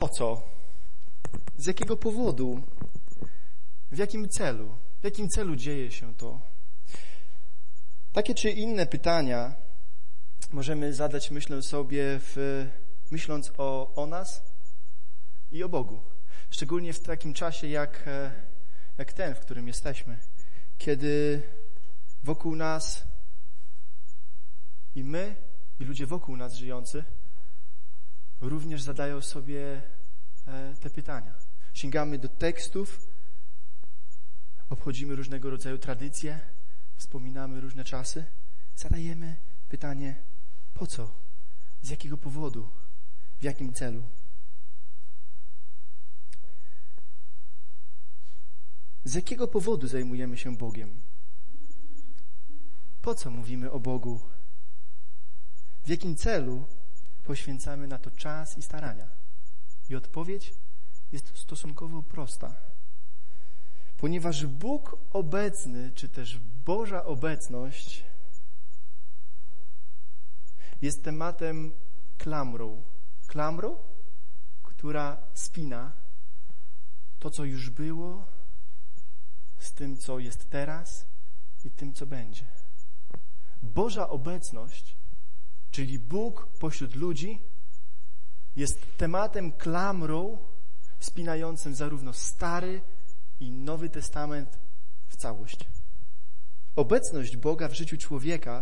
Po co? Z jakiego powodu? W jakim celu? W jakim celu dzieje się to? Takie czy inne pytania możemy zadać, myślę sobie, myśląc o nas i o Bogu. Szczególnie w takim czasie jak ten, w którym jesteśmy. Kiedy wokół nas i my, i ludzie wokół nas żyjący również zadają sobie te pytania. Sięgamy do tekstów, obchodzimy różnego rodzaju tradycje, wspominamy różne czasy, zadajemy pytanie, po co? Z jakiego powodu? W jakim celu? Z jakiego powodu zajmujemy się Bogiem? Po co mówimy o Bogu? W jakim celu poświęcamy na to czas i starania? I odpowiedź jest stosunkowo prosta. Ponieważ Bóg obecny, czy też Boża obecność jest tematem klamrą. Klamrą, która spina to, co już było, z tym, co jest teraz i tym, co będzie. Boża obecność, czyli Bóg pośród ludzi, jest tematem klamrą spinającym zarówno Stary i Nowy Testament w całość. Obecność Boga w życiu człowieka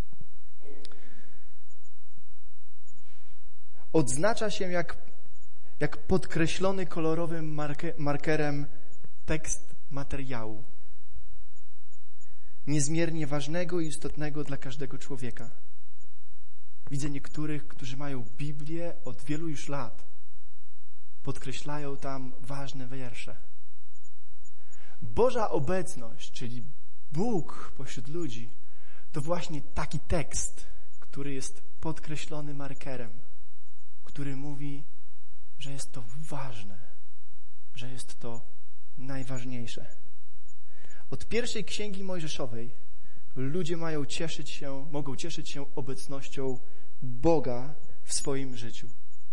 odznacza się jak podkreślony kolorowym markerem tekst materiału. Niezmiernie ważnego i istotnego dla każdego człowieka. Widzę niektórych, którzy mają Biblię od wielu już lat. Podkreślają tam ważne wiersze. Boża obecność, czyli Bóg pośród ludzi, to właśnie taki tekst, który jest podkreślony markerem, który mówi, że jest to ważne, że jest to najważniejsze. Od pierwszej Księgi Mojżeszowej ludzie mogą cieszyć się obecnością Boga w swoim życiu.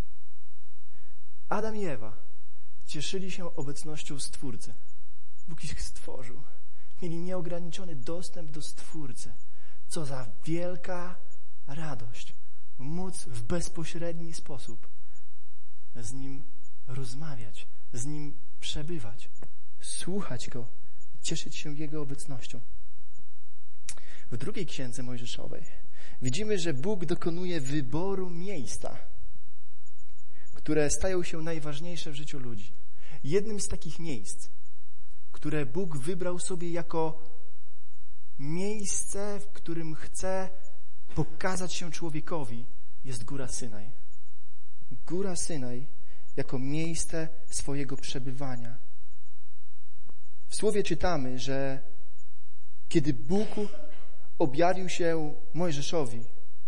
Adam i Ewa cieszyli się obecnością Stwórcy. Bóg ich stworzył. Mieli nieograniczony dostęp do Stwórcy. Co za wielka radość móc w bezpośredni sposób z Nim rozmawiać, z Nim przebywać, słuchać Go, cieszyć się Jego obecnością. W drugiej Księdze Mojżeszowej widzimy, że Bóg dokonuje wyboru miejsca, które stają się najważniejsze w życiu ludzi. Jednym z takich miejsc, które Bóg wybrał sobie jako miejsce, w którym chce pokazać się człowiekowi, jest Góra Synaj. Góra Synaj jako miejsce swojego przebywania. W Słowie czytamy, że kiedy Bóg objawił się Mojżeszowi,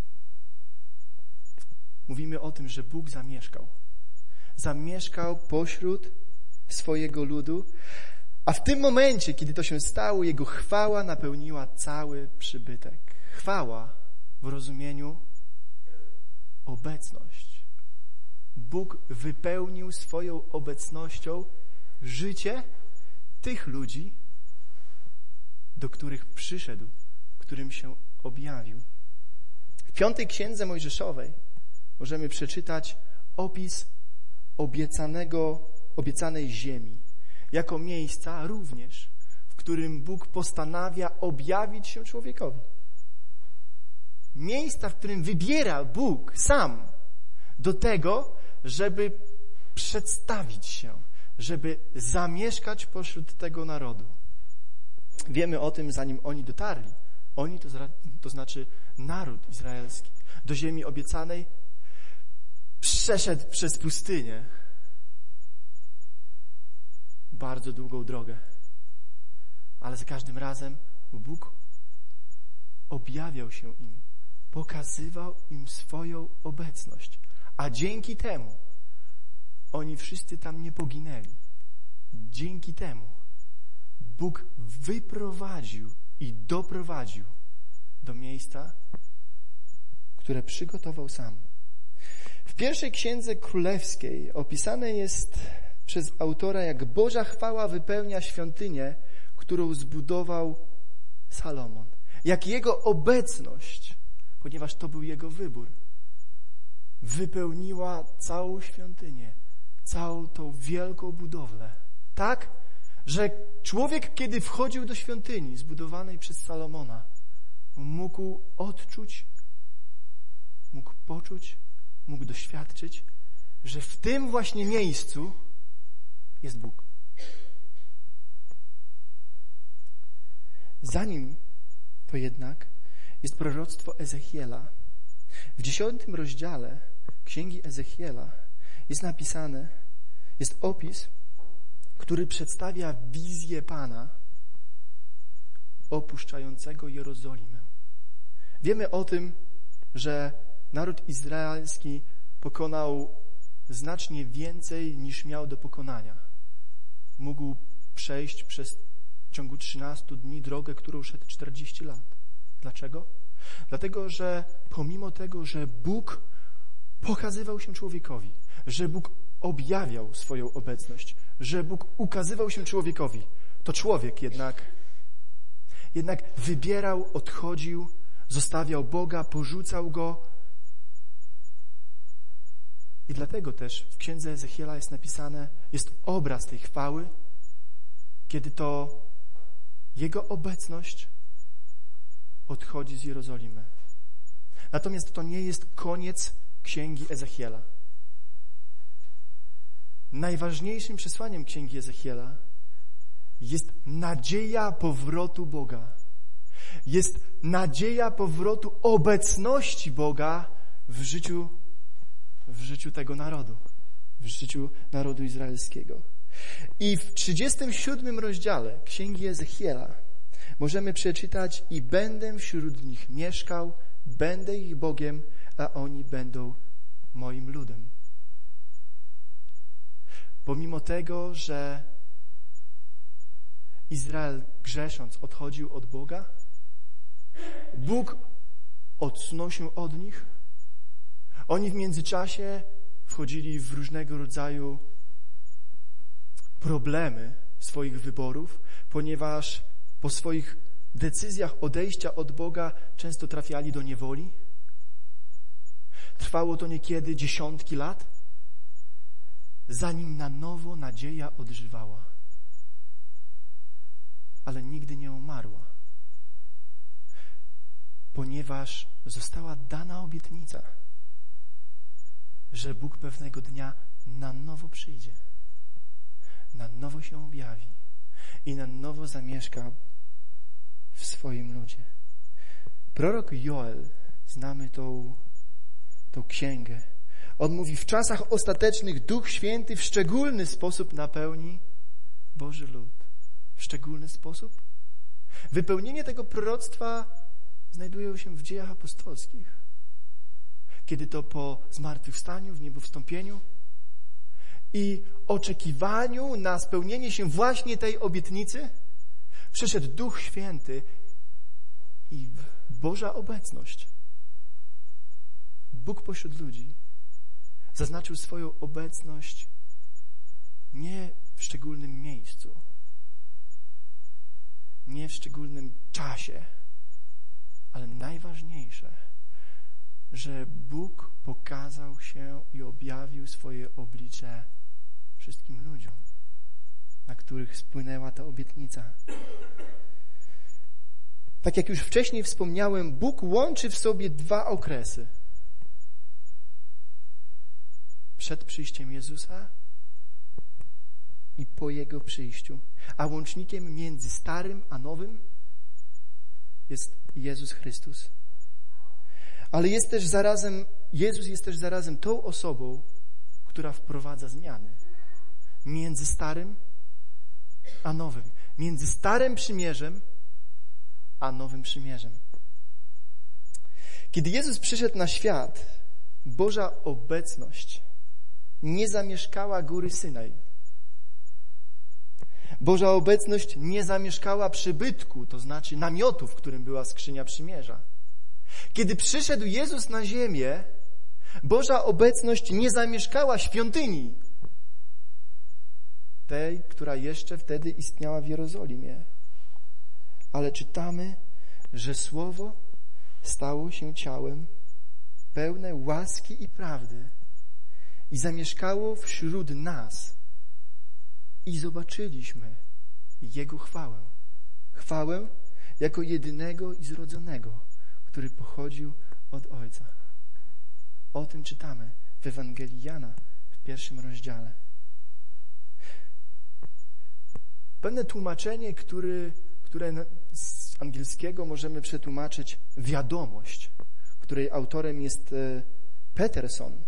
mówimy o tym, że Bóg zamieszkał pośród swojego ludu, a w tym momencie, kiedy to się stało, Jego chwała napełniła cały przybytek. Chwała w rozumieniu obecność. Bóg wypełnił swoją obecnością życie tych ludzi, do których przyszedł, którym się objawił. W 5. Księdze Mojżeszowej możemy przeczytać opis obiecanej ziemi, jako miejsca również, w którym Bóg postanawia objawić się człowiekowi. Miejsca, w którym wybiera Bóg sam do tego, żeby przedstawić się, żeby zamieszkać pośród tego narodu. Wiemy o tym, zanim oni dotarli. Oni, to znaczy naród izraelski, do ziemi obiecanej przeszedł przez pustynię. Bardzo długą drogę. Ale za każdym razem Bóg objawiał się im, pokazywał im swoją obecność. A dzięki temu oni wszyscy tam nie poginęli. Dzięki temu Bóg wyprowadził i doprowadził do miejsca, które przygotował sam. W pierwszej Księdze Królewskiej opisane jest przez autora, jak Boża chwała wypełnia świątynię, którą zbudował Salomon. Jak jego obecność, ponieważ to był jego wybór, wypełniła całą świątynię, całą tą wielką budowlę. Tak, że człowiek, kiedy wchodził do świątyni zbudowanej przez Salomona, mógł odczuć, mógł poczuć, mógł doświadczyć, że w tym właśnie miejscu jest Bóg. Zanim to jednak jest proroctwo Ezechiela. W 10 rozdziale Księgi Ezechiela jest napisane, jest opis, który przedstawia wizję Pana opuszczającego Jerozolimę. Wiemy o tym, że naród izraelski pokonał znacznie więcej niż miał do pokonania. Mógł przejść w ciągu 13 dni drogę, którą szedł 40 lat. Dlaczego? Dlatego, że pomimo tego, że Bóg pokazywał się człowiekowi, że Bóg objawiał swoją obecność, że Bóg ukazywał się człowiekowi, to człowiek jednak wybierał, odchodził, zostawiał Boga, porzucał Go. I dlatego też w Księdze Ezechiela jest napisane, jest obraz tej chwały, kiedy to Jego obecność odchodzi z Jerozolimy. Natomiast to nie jest koniec Księgi Ezechiela. Najważniejszym przesłaniem Księgi Ezechiela jest nadzieja powrotu Boga. Jest nadzieja powrotu obecności Boga w życiu tego narodu, w życiu narodu izraelskiego. I w 37 rozdziale Księgi Ezechiela możemy przeczytać: i będę wśród nich mieszkał, będę ich Bogiem, a oni będą moim ludem. Pomimo tego, że Izrael grzesząc odchodził od Boga, Bóg odsunął się od nich. Oni w międzyczasie wchodzili w różnego rodzaju problemy swoich wyborów, ponieważ po swoich decyzjach odejścia od Boga często trafiali do niewoli. Trwało to niekiedy dziesiątki lat, zanim na nowo nadzieja odżywała. Ale nigdy nie umarła, ponieważ została dana obietnica, że Bóg pewnego dnia na nowo przyjdzie, na nowo się objawi i na nowo zamieszka w swoim ludzie. Prorok Joel, znamy tą księgę. On mówi: w czasach ostatecznych Duch Święty w szczególny sposób napełni Boży lud. W szczególny sposób? Wypełnienie tego proroctwa znajduje się w Dziejach Apostolskich. Kiedy to po zmartwychwstaniu, w niebowstąpieniu i oczekiwaniu na spełnienie się właśnie tej obietnicy przyszedł Duch Święty i Boża obecność. Bóg pośród ludzi zaznaczył swoją obecność nie w szczególnym miejscu, nie w szczególnym czasie, ale najważniejsze, że Bóg pokazał się i objawił swoje oblicze wszystkim ludziom, na których spłynęła ta obietnica. Tak jak już wcześniej wspomniałem, Bóg łączy w sobie dwa okresy. Przed przyjściem Jezusa i po Jego przyjściu. A łącznikiem między Starym a Nowym jest Jezus Chrystus. Ale Jezus jest też zarazem tą osobą, która wprowadza zmiany między Starym a Nowym. Między Starym Przymierzem a Nowym Przymierzem. Kiedy Jezus przyszedł na świat, Boża obecność nie zamieszkała góry Synaj. Boża obecność nie zamieszkała przybytku, to znaczy namiotu, w którym była skrzynia przymierza. Kiedy przyszedł Jezus na ziemię, Boża obecność nie zamieszkała świątyni, tej, która jeszcze wtedy istniała w Jerozolimie. Ale czytamy, że Słowo stało się ciałem, pełne łaski i prawdy i zamieszkało wśród nas i zobaczyliśmy Jego chwałę. Chwałę jako jedynego i zrodzonego, który pochodził od Ojca. O tym czytamy w Ewangelii Jana w 1 rozdziale. Pewne tłumaczenie, które z angielskiego możemy przetłumaczyć wiadomość, której autorem jest Peterson.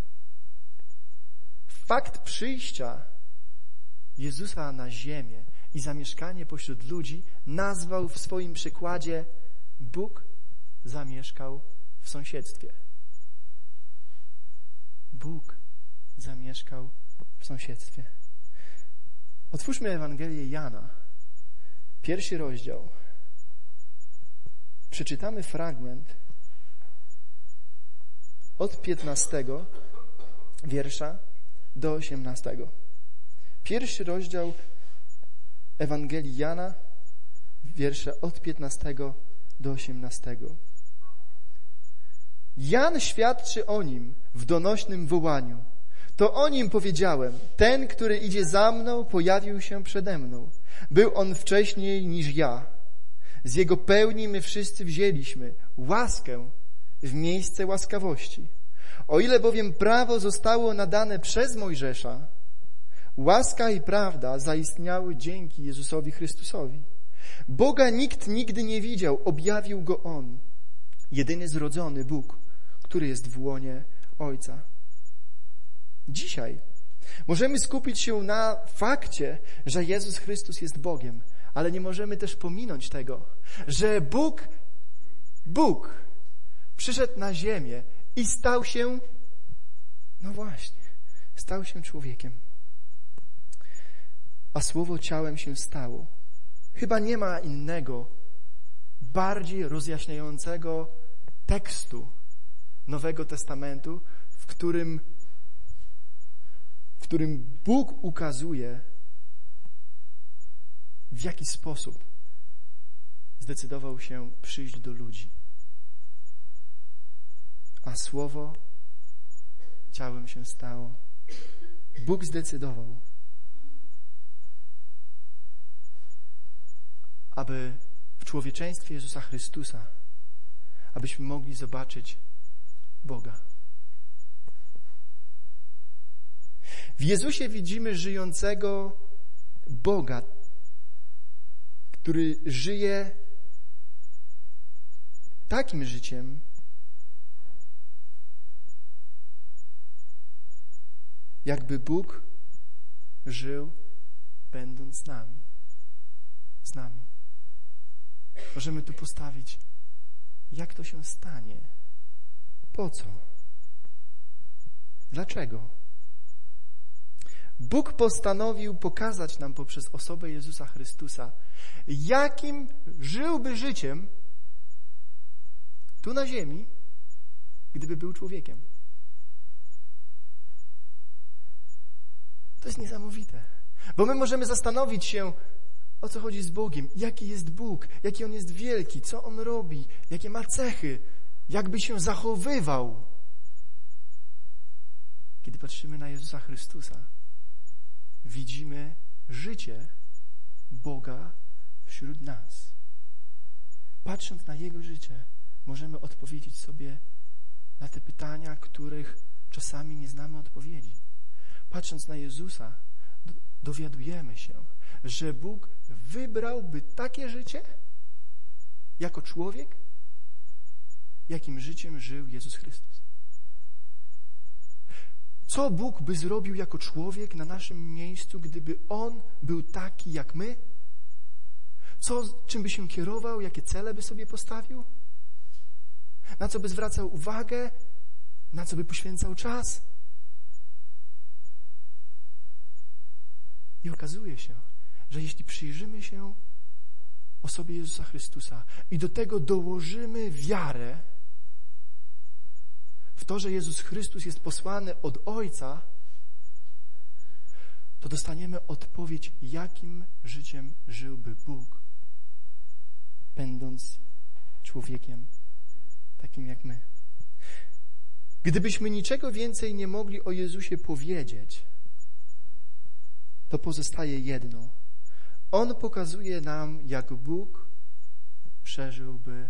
Fakt przyjścia Jezusa na ziemię i zamieszkanie pośród ludzi nazwał w swoim przykładzie: Bóg zamieszkał w sąsiedztwie. Bóg zamieszkał w sąsiedztwie. Otwórzmy Ewangelię Jana, 1 rozdział. Przeczytamy fragment od 15 wiersza do 18. 1 rozdział Ewangelii Jana, wiersze od 15 do 18. Jan świadczy o nim w donośnym wołaniu. To o nim powiedziałem: ten, który idzie za mną, pojawił się przede mną. Był on wcześniej niż ja. Z jego pełni my wszyscy wzięliśmy łaskę w miejsce łaskawości. O ile bowiem prawo zostało nadane przez Mojżesza, łaska i prawda zaistniały dzięki Jezusowi Chrystusowi. Boga nikt nigdy nie widział, objawił go On, jedyny zrodzony Bóg, który jest w łonie Ojca. Dzisiaj możemy skupić się na fakcie, że Jezus Chrystus jest Bogiem, ale nie możemy też pominąć tego, że Bóg przyszedł na ziemię i stał się, no właśnie, stał się człowiekiem. A Słowo ciałem się stało. Chyba nie ma innego, bardziej rozjaśniającego tekstu Nowego Testamentu, w którym Bóg ukazuje, w jaki sposób zdecydował się przyjść do ludzi. A Słowo ciałem się stało. Bóg zdecydował, aby w człowieczeństwie Jezusa Chrystusa, abyśmy mogli zobaczyć Boga. W Jezusie widzimy żyjącego Boga, który żyje takim życiem, jakby Bóg żył, będąc z nami. Możemy tu postawić, jak to się stanie, po co, dlaczego. Bóg postanowił pokazać nam poprzez osobę Jezusa Chrystusa, jakim żyłby życiem tu na ziemi, gdyby był człowiekiem. To jest niesamowite, bo my możemy zastanowić się, o co chodzi z Bogiem, jaki jest Bóg, jaki On jest wielki, co On robi, jakie ma cechy, jakby się zachowywał. Kiedy patrzymy na Jezusa Chrystusa, widzimy życie Boga wśród nas. Patrząc na Jego życie, możemy odpowiedzieć sobie na te pytania, których czasami nie znamy odpowiedzi. Patrząc na Jezusa, dowiadujemy się, że Bóg wybrałby takie życie jako człowiek, jakim życiem żył Jezus Chrystus. Co Bóg by zrobił jako człowiek na naszym miejscu, gdyby On był taki jak my? Czym by się kierował? Jakie cele by sobie postawił? Na co by zwracał uwagę? Na co by poświęcał czas? I okazuje się, że jeśli przyjrzymy się osobie Jezusa Chrystusa i do tego dołożymy wiarę w to, że Jezus Chrystus jest posłany od Ojca, to dostaniemy odpowiedź, jakim życiem żyłby Bóg, będąc człowiekiem takim jak my. Gdybyśmy niczego więcej nie mogli o Jezusie powiedzieć, to pozostaje jedno. On pokazuje nam, jak Bóg przeżyłby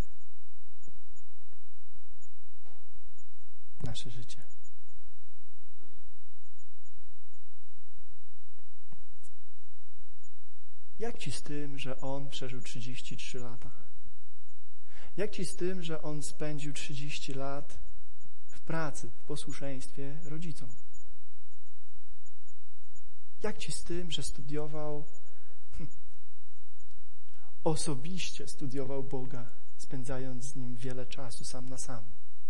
nasze życie. Jak ci z tym, że On przeżył 33 lata? Jak ci z tym, że On spędził 30 lat w pracy, w posłuszeństwie rodzicom? Jak ci z tym, że osobiście studiował Boga, spędzając z Nim wiele czasu sam na sam?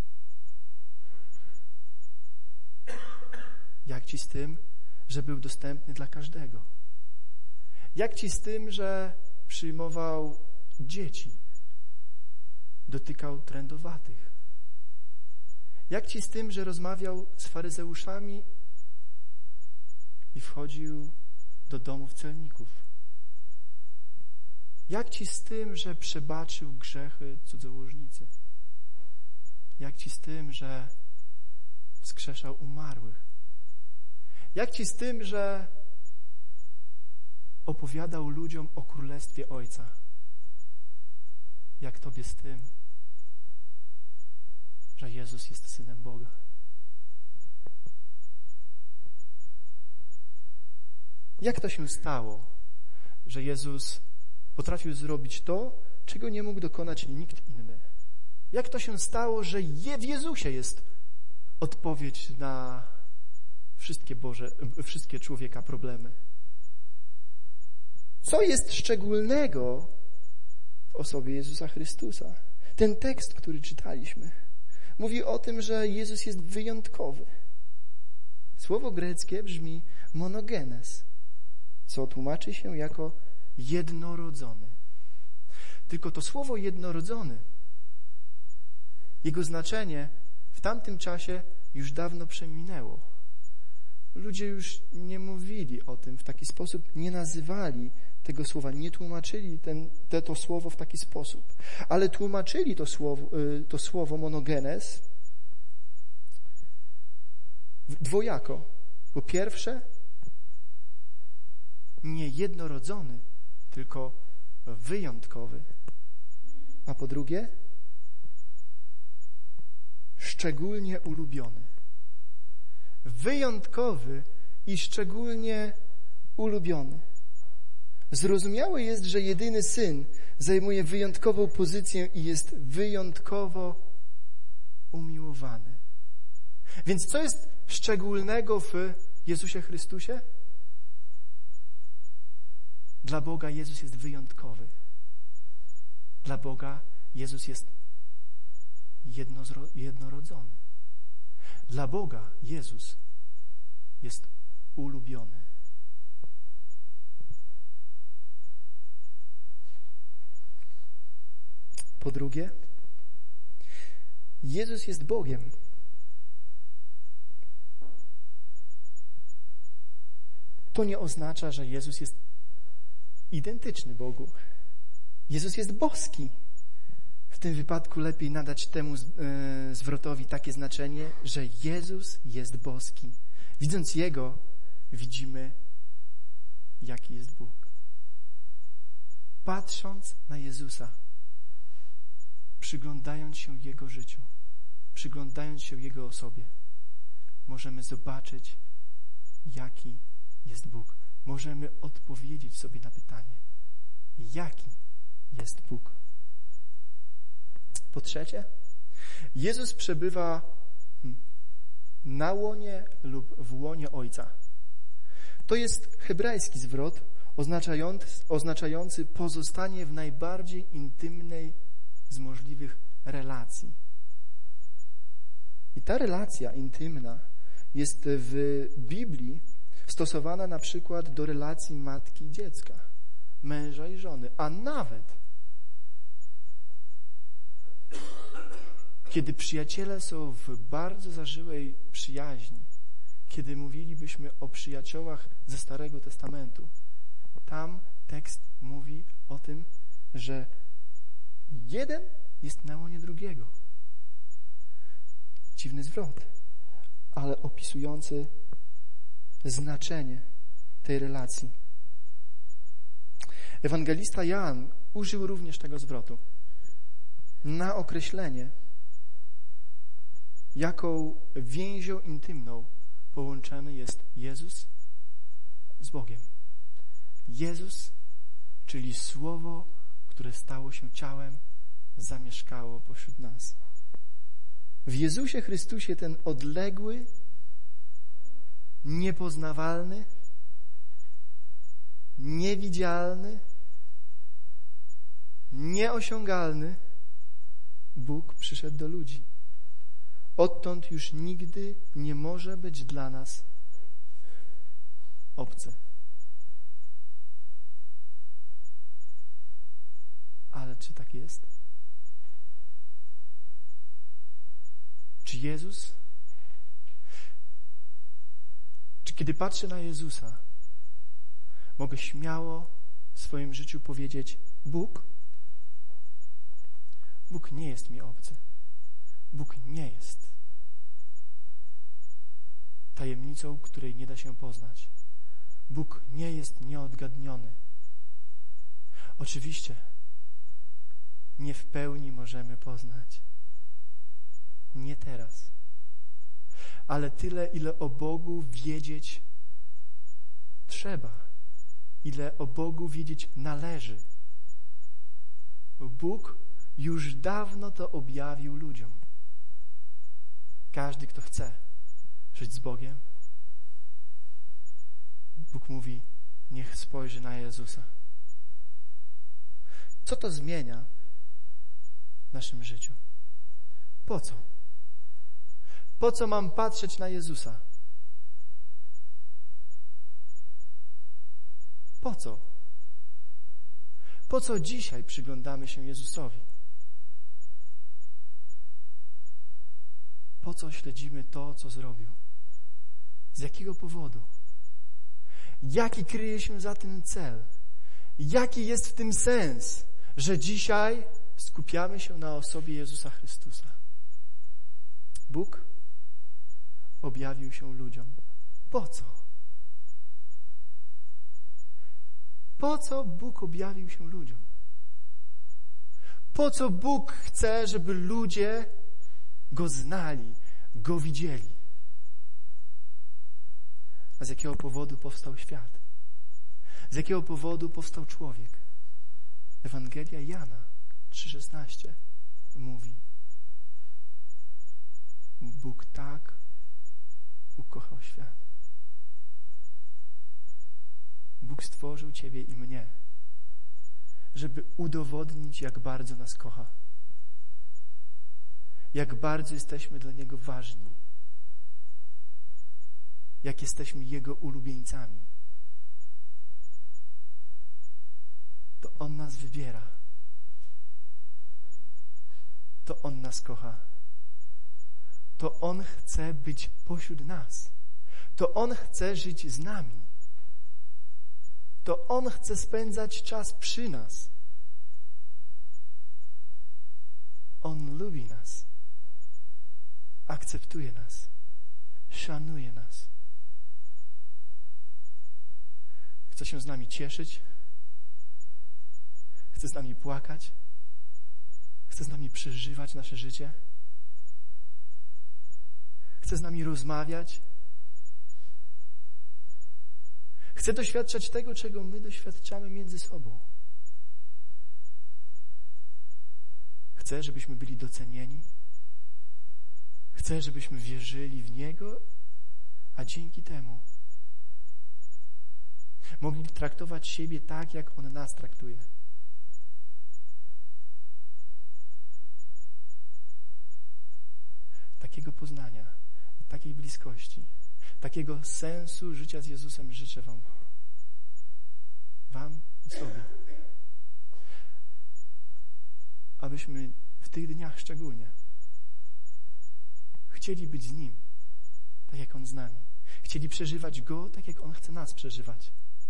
Jak ci z tym, że był dostępny dla każdego? Jak ci z tym, że przyjmował dzieci, dotykał trędowatych? Jak ci z tym, że rozmawiał z faryzeuszami i wchodził do domów celników? Jak ci z tym, że przebaczył grzechy cudzołożnicy? Jak ci z tym, że wskrzeszał umarłych? Jak ci z tym, że opowiadał ludziom o Królestwie Ojca? Jak tobie z tym, że Jezus jest Synem Boga? Jak to się stało, że Jezus potrafił zrobić to, czego nie mógł dokonać nikt inny? Jak to się stało, że w Jezusie jest odpowiedź na wszystkie człowieka problemy? Co jest szczególnego w osobie Jezusa Chrystusa? Ten tekst, który czytaliśmy, mówi o tym, że Jezus jest wyjątkowy. Słowo greckie brzmi monogenes, co tłumaczy się jako jednorodzony. Tylko to słowo jednorodzony, jego znaczenie w tamtym czasie już dawno przeminęło. Ludzie już nie mówili o tym w taki sposób, nie nazywali tego słowa, nie tłumaczyli to słowo w taki sposób, ale tłumaczyli to słowo monogenes dwojako. Po pierwsze, nie jednorodzony, tylko wyjątkowy. A po drugie, szczególnie ulubiony. Wyjątkowy i szczególnie ulubiony. Zrozumiałe jest, że jedyny Syn zajmuje wyjątkową pozycję i jest wyjątkowo umiłowany. Więc co jest szczególnego w Jezusie Chrystusie? Dla Boga Jezus jest wyjątkowy. Dla Boga Jezus jest jednorodzony. Dla Boga Jezus jest ulubiony. Po drugie, Jezus jest Bogiem. To nie oznacza, że Jezus jest identyczny Bogu. Jezus jest boski. W tym wypadku lepiej nadać temu zwrotowi takie znaczenie, że Jezus jest boski. Widząc Jego, widzimy, jaki jest Bóg. Patrząc na Jezusa, przyglądając się Jego życiu, przyglądając się Jego osobie, możemy zobaczyć, jaki jest Bóg. Możemy odpowiedzieć sobie na pytanie, jaki jest Bóg. Po trzecie, Jezus przebywa na łonie lub w łonie Ojca. To jest hebrajski zwrot oznaczający pozostanie w najbardziej intymnej z możliwych relacji. I ta relacja intymna jest w Biblii stosowana na przykład do relacji matki i dziecka, męża i żony, a nawet kiedy przyjaciele są w bardzo zażyłej przyjaźni, kiedy mówilibyśmy o przyjaciołach ze Starego Testamentu, tam tekst mówi o tym, że jeden jest na łonie drugiego. Dziwny zwrot, ale opisujący znaczenie tej relacji. Ewangelista Jan użył również tego zwrotu na określenie, jaką więzią intymną połączony jest Jezus z Bogiem. Jezus, czyli Słowo, które stało się ciałem, zamieszkało pośród nas. W Jezusie Chrystusie ten odległy, niepoznawalny, niewidzialny, nieosiągalny Bóg przyszedł do ludzi. Odtąd już nigdy nie może być dla nas obcy. Ale czy tak jest? Czy Jezus? Czy kiedy patrzę na Jezusa, mogę śmiało w swoim życiu powiedzieć: Bóg nie jest mi obcy. Bóg nie jest tajemnicą, której nie da się poznać. Bóg nie jest nieodgadniony. Oczywiście nie w pełni możemy poznać. Nie teraz. Ale tyle, ile o Bogu wiedzieć trzeba. Ile o Bogu wiedzieć należy. Bóg już dawno to objawił ludziom. Każdy, kto chce żyć z Bogiem, Bóg mówi: niech spojrzy na Jezusa. Co to zmienia w naszym życiu? Po co? Po co mam patrzeć na Jezusa? Po co? Po co dzisiaj przyglądamy się Jezusowi? Po co śledzimy to, co zrobił? Z jakiego powodu? Jaki kryje się za tym cel? Jaki jest w tym sens, że dzisiaj skupiamy się na osobie Jezusa Chrystusa? Bóg objawił się ludziom. Po co? Po co Bóg objawił się ludziom? Po co Bóg chce, żeby ludzie Go znali, Go widzieli? A z jakiego powodu powstał świat? Z jakiego powodu powstał człowiek? Ewangelia Jana 3,16 mówi: Bóg tak ukochał świat. Bóg stworzył ciebie i mnie, żeby udowodnić, jak bardzo nas kocha. Jak bardzo jesteśmy dla Niego ważni. Jak jesteśmy Jego ulubieńcami. To On nas wybiera. To On nas kocha. To On chce być pośród nas. To On chce żyć z nami. To On chce spędzać czas przy nas. On lubi nas. Akceptuje nas. Szanuje nas. Chce się z nami cieszyć. Chce z nami płakać. Chce z nami przeżywać nasze życie. Chce z nami rozmawiać. Chce doświadczać tego, czego my doświadczamy między sobą. Chce, żebyśmy byli docenieni. Chce, żebyśmy wierzyli w Niego, a dzięki temu mogli traktować siebie tak, jak On nas traktuje. Takiego poznania, takiej bliskości, takiego sensu życia z Jezusem życzę Wam i sobie. Abyśmy w tych dniach szczególnie chcieli być z Nim, tak jak On z nami. Chcieli przeżywać Go, tak jak On chce nas przeżywać.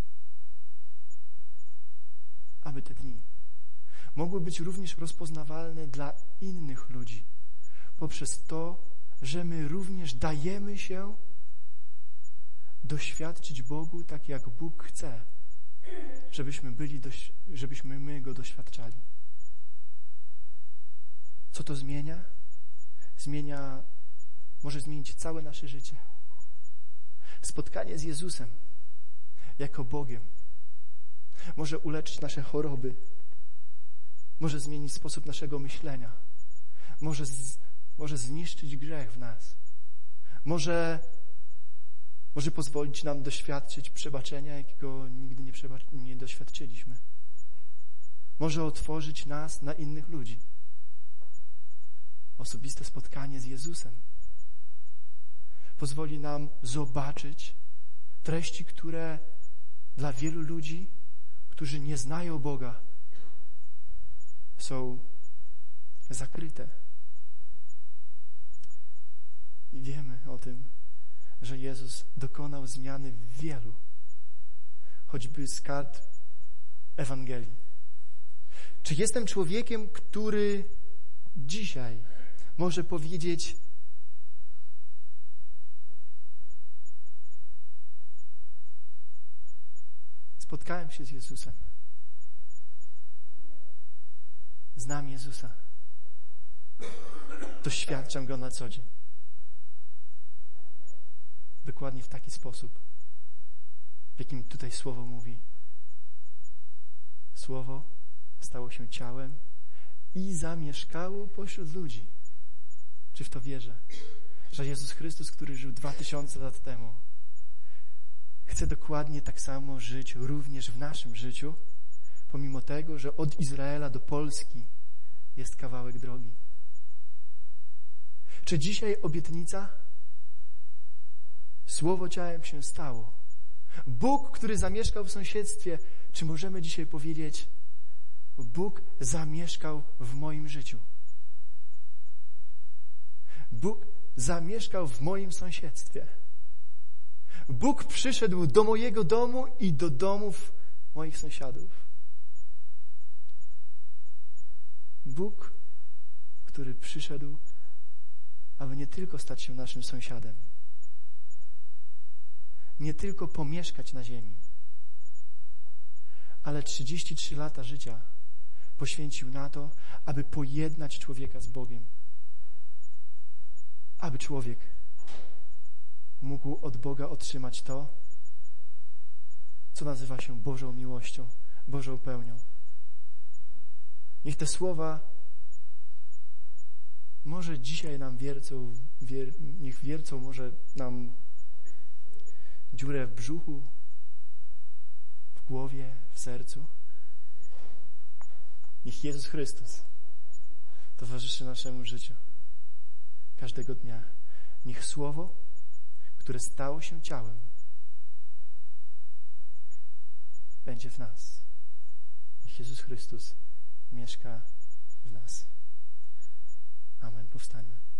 Aby te dni mogły być również rozpoznawalne dla innych ludzi poprzez to, że my również dajemy się doświadczyć Bogu tak, jak Bóg chce, żebyśmy my Go doświadczali. Co to zmienia? Może zmienić całe nasze życie. Spotkanie z Jezusem jako Bogiem może uleczyć nasze choroby, może zmienić sposób naszego myślenia, może zniszczyć grzech w nas, może pozwolić nam doświadczyć przebaczenia, jakiego nigdy nie doświadczyliśmy. Może otworzyć nas na innych ludzi. Osobiste spotkanie z Jezusem pozwoli nam zobaczyć treści, które dla wielu ludzi, którzy nie znają Boga, są zakryte. I wiemy o tym, że Jezus dokonał zmiany w wielu, choćby z kart Ewangelii. Czy jestem człowiekiem, który dzisiaj może powiedzieć: spotkałem się z Jezusem, znam Jezusa, doświadczam Go na co dzień. Dokładnie w taki sposób, w jakim tutaj Słowo mówi. Słowo stało się ciałem i zamieszkało pośród ludzi. Czy w to wierzę? Że Jezus Chrystus, który żył 2000 lat temu, chce dokładnie tak samo żyć również w naszym życiu, pomimo tego, że od Izraela do Polski jest kawałek drogi. Czy dzisiaj obietnica? Słowo ciałem się stało. Bóg, który zamieszkał w sąsiedztwie, czy możemy dzisiaj powiedzieć: Bóg zamieszkał w moim życiu. Bóg zamieszkał w moim sąsiedztwie. Bóg przyszedł do mojego domu i do domów moich sąsiadów. Bóg, który przyszedł, aby nie tylko stać się naszym sąsiadem, nie tylko pomieszkać na ziemi, ale 33 lata życia poświęcił na to, aby pojednać człowieka z Bogiem. Aby człowiek mógł od Boga otrzymać to, co nazywa się Bożą miłością, Bożą pełnią. Niech te słowa może dzisiaj nam niech wiercą może nam dziurę w brzuchu, w głowie, w sercu. Niech Jezus Chrystus towarzyszy naszemu życiu każdego dnia. Niech Słowo, które stało się ciałem, będzie w nas. Niech Jezus Chrystus mieszka w nas. Amen. Powstańmy.